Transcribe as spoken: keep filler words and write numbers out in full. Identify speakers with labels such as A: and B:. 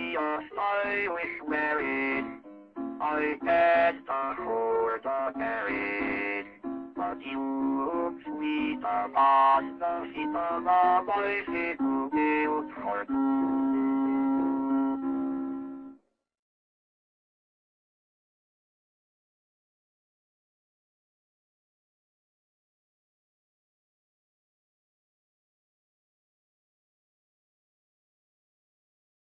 A: yes, I wish married. I can't afford to carry. But you, sweet past the feet of the boy, she to build for two.